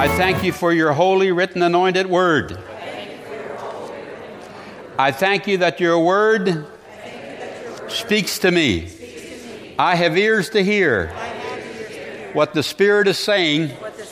I thank you for your holy, written, anointed word. I thank you that your word speaks to me. I have ears to hear what the Spirit is saying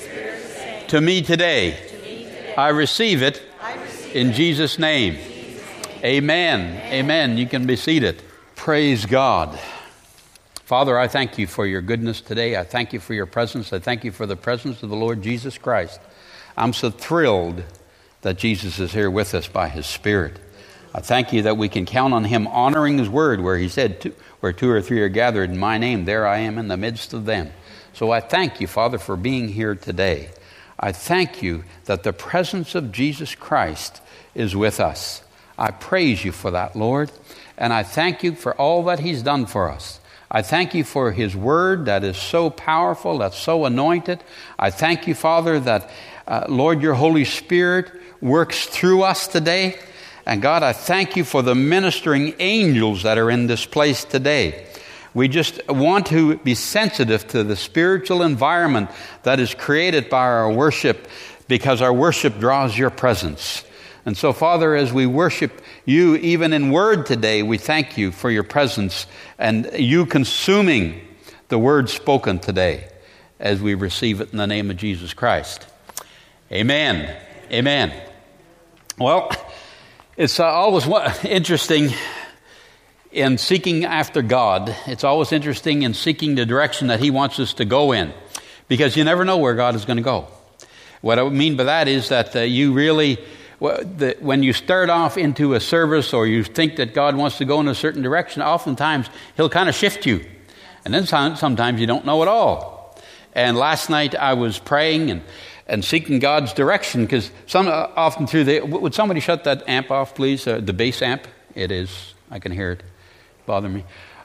to me today. I receive it in Jesus' name. Amen. Amen. You can be seated. Praise God. Father, I thank you for your goodness today. I thank you for your presence. I thank you for the presence of the Lord Jesus Christ. I'm so thrilled that Jesus is here with us by His Spirit. I thank you that we can count on Him honoring His word where He said, where two or three are gathered in my name, there I am in the midst of them. So I thank you, Father, for being here today. I thank you that the presence of Jesus Christ is with us. I praise you for that, Lord, and I thank you for all that He's done for us. I thank you for His word that is so powerful, that's so anointed. I thank you, Father, that, Lord, your Holy Spirit works through us today. And God, I thank you for the ministering angels that are in this place today. We just want to be sensitive to the spiritual environment that is created by our worship, because our worship draws your presence. And so, Father, as we worship you, even in word today, we thank you for your presence and you consuming the word spoken today as we receive it in the name of Jesus Christ. Amen. Amen. Well, it's always interesting in seeking after God. It's always interesting in seeking the direction that He wants us to go in, because you never know where God is going to go. What I mean by that is that you really... when you start off into a service or you think that God wants to go in a certain direction, oftentimes He'll kind of shift you. And then sometimes you don't know at all. And last night I was praying and seeking God's direction, because often through would somebody shut that amp off, please? The bass amp? It is. I can hear it. Bother me.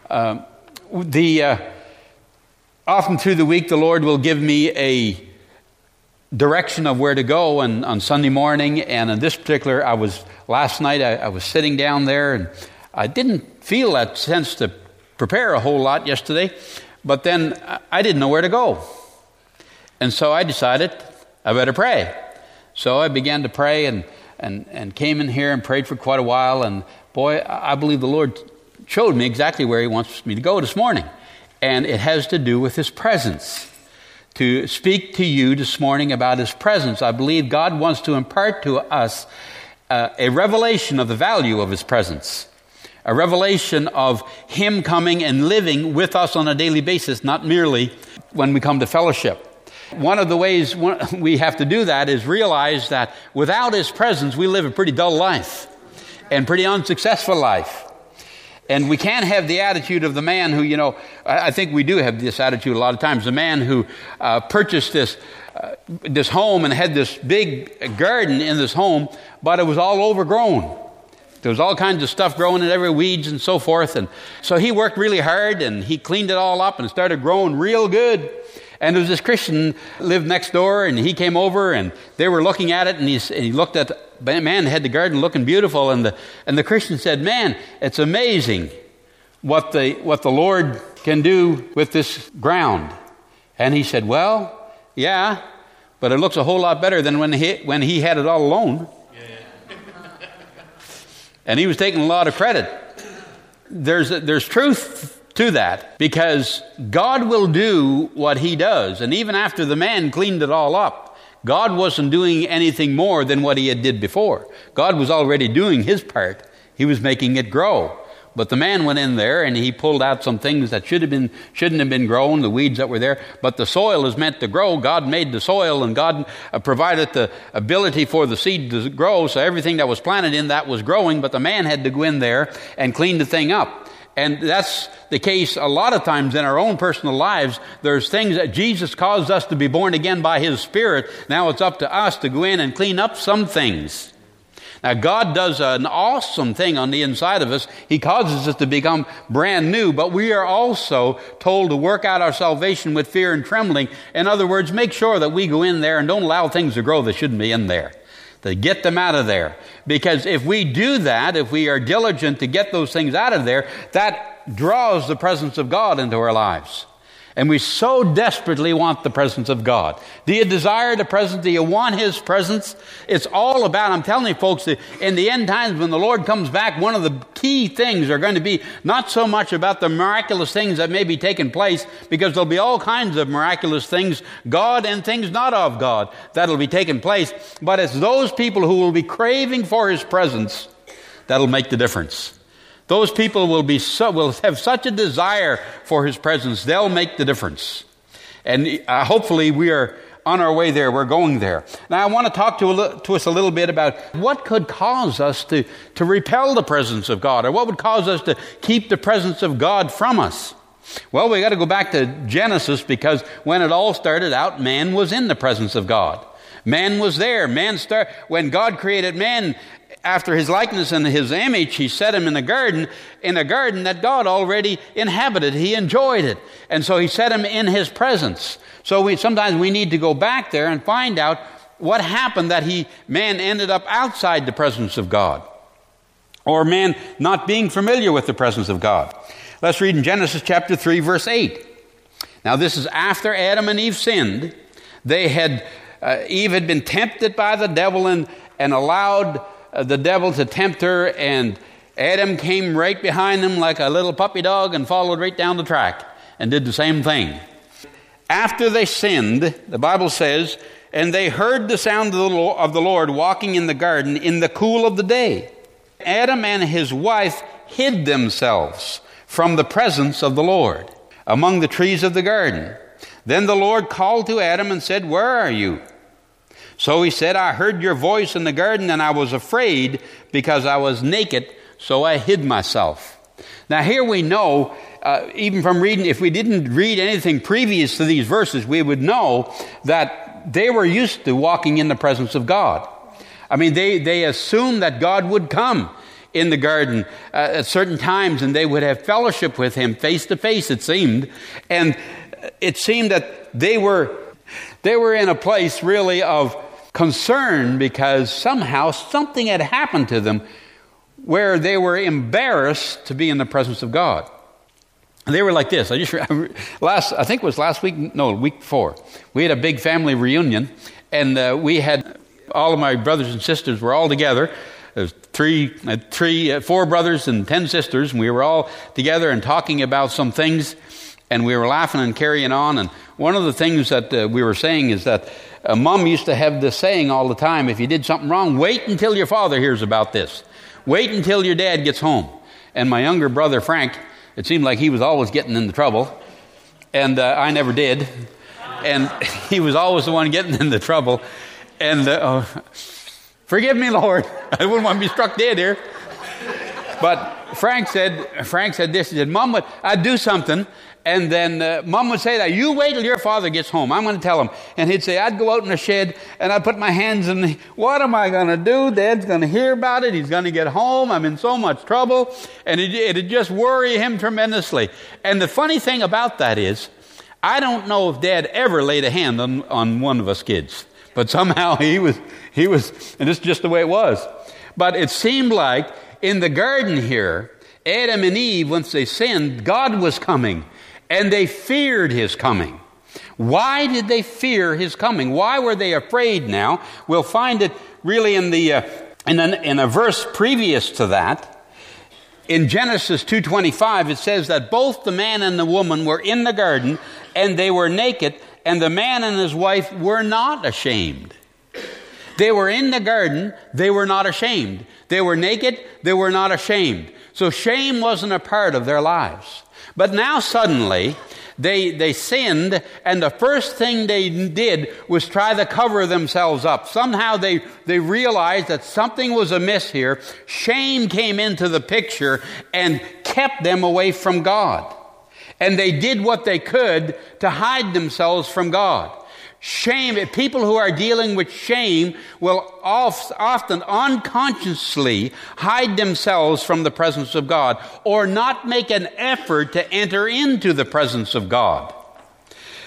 Often through the week the Lord will give me a direction of where to go, and on Sunday morning, and in this particular, last night I was sitting down there, and I didn't feel that sense to prepare a whole lot yesterday, but then I didn't know where to go, and so I decided I better pray. So I began to pray and came in here and prayed for quite a while, and boy, I believe the Lord showed me exactly where He wants me to go this morning, and it has to do with His presence. To speak to you this morning about His presence. I believe God wants to impart to us a revelation of the value of His presence. A revelation of Him coming and living with us on a daily basis, not merely when we come to fellowship. One of the ways we have to do that is realize that without His presence, we live a pretty dull life and pretty unsuccessful life. And we can't have the attitude of the man who, I think we do have this attitude a lot of times. The man who purchased this home and had this big garden in this home, but it was all overgrown. There was all kinds of stuff growing in every weeds and so forth. And so he worked really hard and he cleaned it all up and started growing real good. And there was this Christian lived next door, and he came over and they were looking at it, and he looked at the man had the garden looking beautiful, and the Christian said, "Man, it's amazing what the Lord can do with this ground." And he said, "Well, yeah, but it looks a whole lot better than when he had it all alone." Yeah. And he was taking a lot of credit. There's truth to that, because God will do what He does. And even after the man cleaned it all up, God wasn't doing anything more than what He had did before. God was already doing His part. He was making it grow. But the man went in there and he pulled out some things that shouldn't have been grown, the weeds that were there. But the soil is meant to grow. God made the soil, and God provided the ability for the seed to grow. So everything that was planted in that was growing, but the man had to go in there and clean the thing up. And that's the case a lot of times in our own personal lives. There's things that Jesus caused us to be born again by His Spirit. Now it's up to us to go in and clean up some things. Now God does an awesome thing on the inside of us. He causes us to become brand new, but we are also told to work out our salvation with fear and trembling. In other words, make sure that we go in there and don't allow things to grow that shouldn't be in there. To get them out of there. Because if we do that, if we are diligent to get those things out of there, that draws the presence of God into our lives. And we so desperately want the presence of God. Do you desire the presence? Do you want His presence? It's all about, I'm telling you folks, that in the end times when the Lord comes back, one of the key things are going to be not so much about the miraculous things that may be taking place, because there'll be all kinds of miraculous things, God and things not of God, that'll be taking place. But it's those people who will be craving for His presence that'll make the difference. Those people will have such a desire for His presence, they'll make the difference. And hopefully we are on our way there. We're going there. Now I want to talk to us a little bit about what could cause us to repel the presence of God, or what would cause us to keep the presence of God from us. Well, we got to go back to Genesis, because when it all started out, man was in the presence of God. Man was there. When God created man, after His likeness and His image, He set him in a garden that God already inhabited. He enjoyed it. And so He set him in His presence. So sometimes we need to go back there and find out what happened that man ended up outside the presence of God, or man not being familiar with the presence of God. Let's read in Genesis chapter 3, verse 8. Now this is after Adam and Eve sinned. Eve had been tempted by the devil and allowed the devil to tempt her, and Adam came right behind him like a little puppy dog and followed right down the track and did the same thing. After they sinned, the Bible says, and they heard the sound of the Lord walking in the garden in the cool of the day. Adam and his wife hid themselves from the presence of the Lord among the trees of the garden. Then the Lord called to Adam and said, "Where are you?" So he said, "I heard your voice in the garden, and I was afraid because I was naked, so I hid myself." Now here we know, even from reading, if we didn't read anything previous to these verses, we would know that they were used to walking in the presence of God. I mean, they assumed that God would come in the garden at certain times, and they would have fellowship with Him face to face, it seemed. And it seemed that they were in a place really of concern, because somehow something had happened to them where they were embarrassed to be in the presence of God. They were like this. I think it was last week, no, week before. We had a big family reunion, and we had all of my brothers and sisters were all together. There's four brothers and 10 sisters, and we were all together and talking about some things, and we were laughing and carrying on. And one of the things that we were saying is that Mom used to have this saying all the time: if you did something wrong, wait until your father hears about this. Wait until your dad gets home. And my younger brother, Frank, it seemed like he was always getting into trouble. And I never did. And he was always the one getting into trouble. And forgive me, Lord. I wouldn't want to be struck dead here. But Frank said this. He said, "Mom, I'd do something." And then Mom would say that, "You wait till your father gets home. I'm going to tell him." And he'd say, I'd go out in the shed and I'd put my hands in what am I going to do? Dad's going to hear about it. He's going to get home. I'm in so much trouble. And it'd just worry him tremendously. And the funny thing about that is, I don't know if Dad ever laid a hand on one of us kids. But somehow he was, and it's just the way it was. But it seemed like in the garden here, Adam and Eve, once they sinned, God was coming. And they feared His coming. Why did they fear His coming? Why were they afraid now? We'll find it really in a verse previous to that. In Genesis 2:25, it says that both the man and the woman were in the garden, and they were naked, and the man and his wife were not ashamed. They were in the garden, they were not ashamed. They were naked, they were not ashamed. So shame wasn't a part of their lives. But now suddenly, they sinned, and the first thing they did was try to cover themselves up. Somehow they realized that something was amiss here. Shame came into the picture and kept them away from God. And they did what they could to hide themselves from God. Shame, people who are dealing with shame will often unconsciously hide themselves from the presence of God, or not make an effort to enter into the presence of God.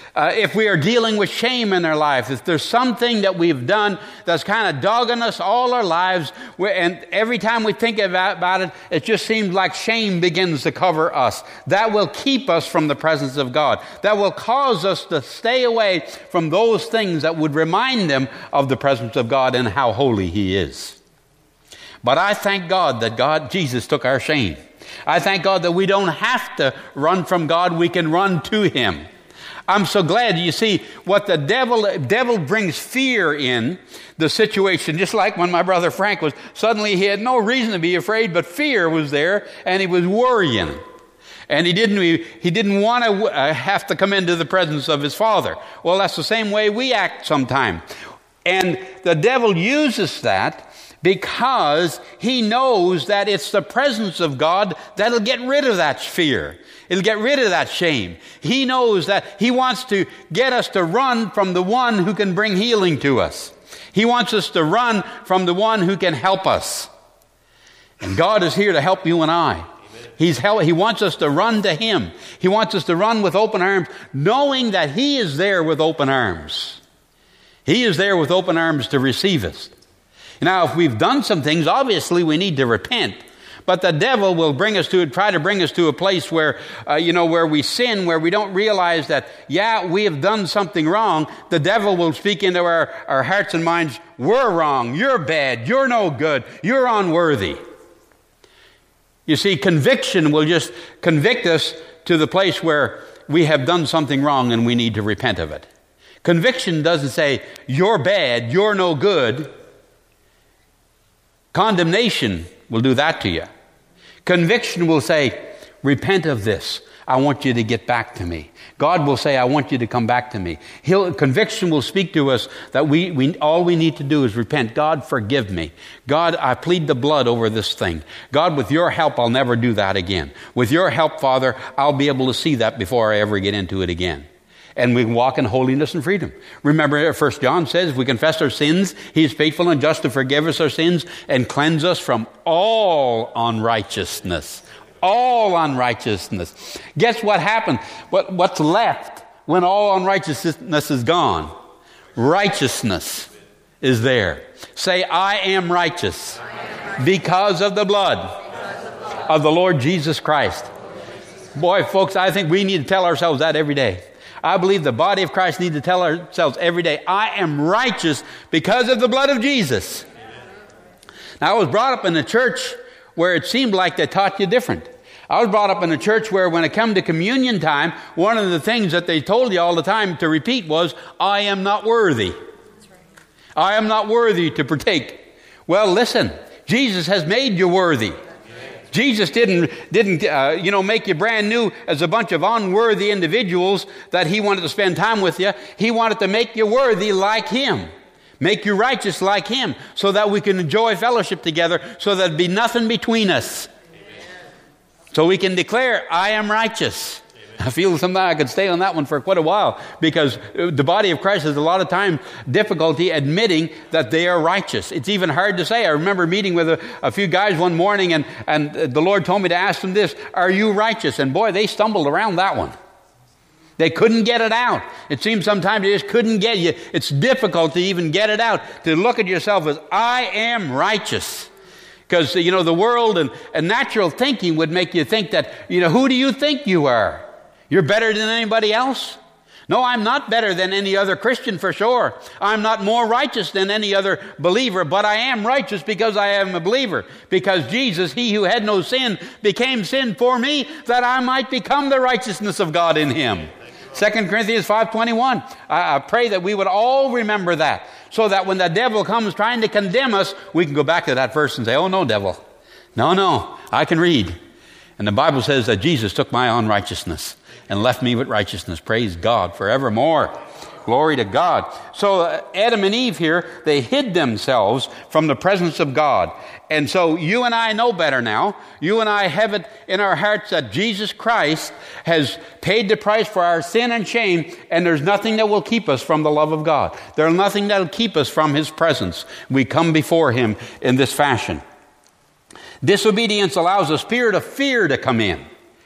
If we are dealing with shame in our life, if there's something that we've done that's kind of dogging us all our lives, and every time we think about it, it just seems like shame begins to cover us. That will keep us from the presence of God. That will cause us to stay away from those things that would remind them of the presence of God and how holy He is. But I thank God that Jesus took our shame. I thank God that we don't have to run from God. We can run to Him. I'm so glad. You see, what the devil brings fear in the situation, just like when my brother Frank was, suddenly he had no reason to be afraid, but fear was there, and he was worrying. And he didn't want to have to come into the presence of his Father. Well, that's the same way we act sometimes. And the devil uses that because he knows that it's the presence of God that'll get rid of that fear. It'll get rid of that shame. He knows that he wants to get us to run from the one who can bring healing to us. He wants us to run from the one who can help us. And God is here to help you and I. He wants us to run to Him. He wants us to run with open arms, knowing that He is there with open arms. He is there with open arms to receive us. Now, if we've done some things, obviously we need to repent. But the devil will try to bring us to a place where, where we sin, where we don't realize that, we have done something wrong. The devil will speak into our hearts and minds, we're wrong, you're bad, you're no good, you're unworthy. You see, conviction will just convict us to the place where we have done something wrong and we need to repent of it. Conviction doesn't say, you're bad, you're no good. Condemnation will do that to you. Conviction will say, repent of this. I want you to get back to me. God will say, I want you to come back to me. Conviction will speak to us that all we need to do is repent. God, forgive me. God, I plead the blood over this thing. God, with your help, I'll never do that again. With your help, Father, I'll be able to see that before I ever get into it again. And we can walk in holiness and freedom. Remember, 1 John says, if we confess our sins, He is faithful and just to forgive us our sins and cleanse us from all unrighteousness. All unrighteousness. Guess what happened? What's left when all unrighteousness is gone? Righteousness is there. Say, I am righteous because of the blood of the Lord Jesus Christ. Boy, folks, I think we need to tell ourselves that every day. I believe the body of Christ needs to tell ourselves every day, I am righteous because of the blood of Jesus. Now, I was brought up in a church where it seemed like they taught you different. I was brought up in a church where when it came to communion time, one of the things that they told you all the time to repeat was, I am not worthy. I am not worthy to partake. Well, listen, Jesus has made you worthy. Jesus didn't make you brand new as a bunch of unworthy individuals that He wanted to spend time with you. He wanted to make you worthy like Him. Make you righteous like Him so that we can enjoy fellowship together, so there'd be nothing between us. Amen. So we can declare, I am righteous. I feel sometimes I could stay on that one for quite a while because the body of Christ has a lot of time difficulty admitting that they are righteous. It's even hard to say. I remember meeting with a few guys one morning and the Lord told me to ask them this, are you righteous? And boy, they stumbled around that one. They couldn't get it out. It seems sometimes they just couldn't get you. It's difficult to even get it out, to look at yourself as, I am righteous. Because, the world and natural thinking would make you think that, who do you think you are? You're better than anybody else? No, I'm not better than any other Christian for sure. I'm not more righteous than any other believer, but I am righteous because I am a believer. Because Jesus, He who had no sin, became sin for me that I might become the righteousness of God in Him. 2 Corinthians 5:21. I pray that we would all remember that so that when the devil comes trying to condemn us, we can go back to that verse and say, oh no, devil. No, I can read. And the Bible says that Jesus took my unrighteousness and left me with righteousness. Praise God forevermore. Glory to God. So Adam and Eve here, they hid themselves from the presence of God. And so you and I know better now. You and I have it in our hearts that Jesus Christ has paid the price for our sin and shame, and there's nothing that will keep us from the love of God. There's nothing that will keep us from His presence. We come before Him in this fashion. Disobedience allows a spirit of fear to come in.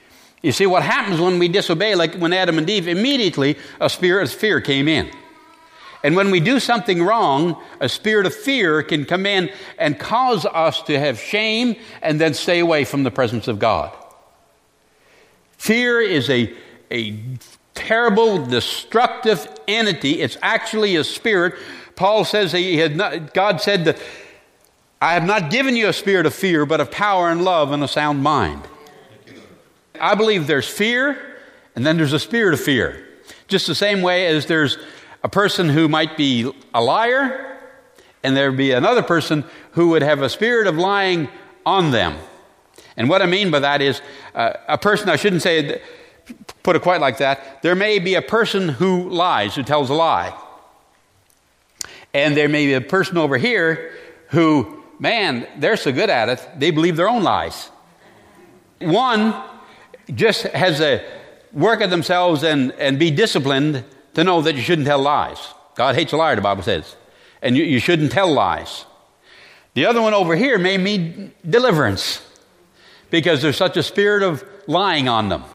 You see, what happens when we disobey, like when Adam and Eve, immediately a spirit of fear came in. And when we do something wrong, a spirit of fear can come in and cause us to have shame and then stay away from the presence of God. Fear is a terrible, destructive entity. It's actually a spirit. Paul says God said that I have not given you a spirit of fear, but of power and love and a sound mind. I believe there's fear, and then there's a spirit of fear. Just the same way as there's a person who might be a liar, and there'd be another person who would have a spirit of lying on them. And what I mean by that is a person, I shouldn't say, put it quite like that. There may be a person who lies, who tells a lie. And there may be a person over here who, man, they're so good at it, they believe their own lies. One just has to work at themselves and be disciplined to know that you shouldn't tell lies. God hates a liar, the Bible says. And you shouldn't tell lies. The other one over here may need deliverance because there's such a spirit of lying on them.